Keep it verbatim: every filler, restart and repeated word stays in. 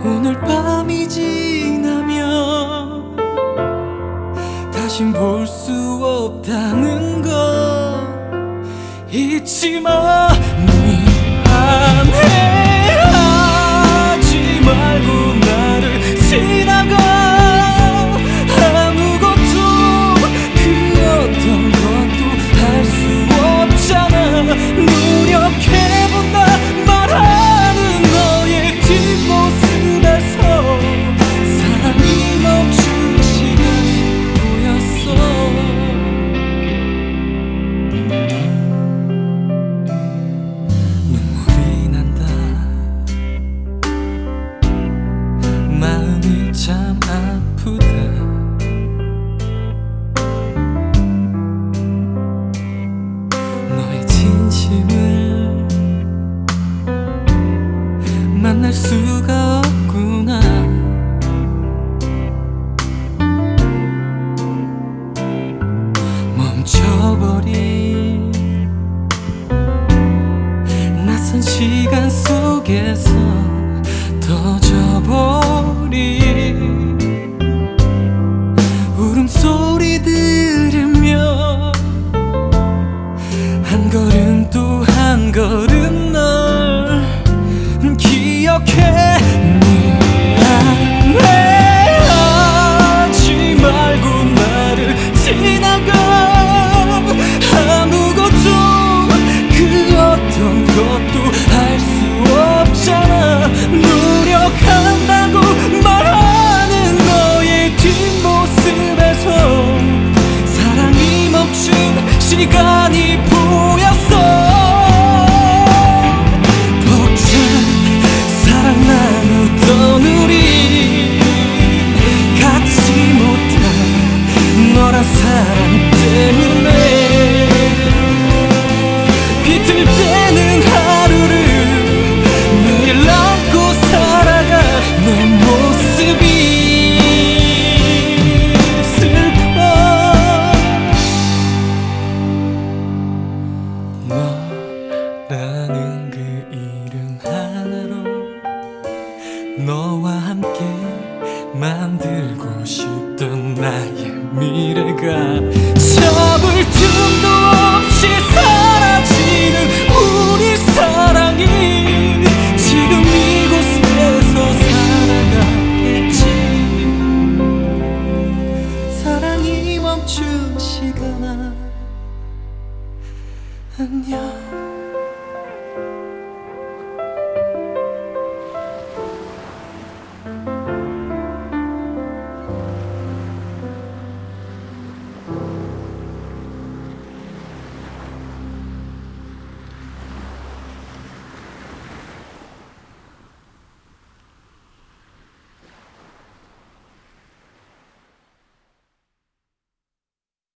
오늘 밤이 지나면 다신 볼 수 없다는 걸 잊지 마. 미안해 하지 말고 나를 지나가. 아무것도 그 어떤 것도 할 수 없잖아. 노력해본다 말하는 너의 뒷모습에서 사랑이 멈춘 시간이 보였어. 눈물이 난다. 마음이 참 아프다. 너의 진심을 만날 수가 없구나. 멈춰버린 낯선 시간 속에서 터져버린 울음소리 들으며 한 걸음 또 한 걸음 널 기억해. 미안해 하지 말고 나를 지나가. 아무것도 그 어떤 것도 할 수 없잖아. 노력한다고 말하는 너의 뒷모습에서 사랑이 멈춘 시간이 보였어. 벅찬 사랑 나누던 우리 갖지 못한 너란 사랑 때문에 비틀대는 하루를 매일 안고 살아가. 내 모습이 슬퍼. 너라는 그 이름 하나로 너와 함께 만들고 싶던 나의 미래가 잡을 틈도 없이 사라지는 우리 사랑이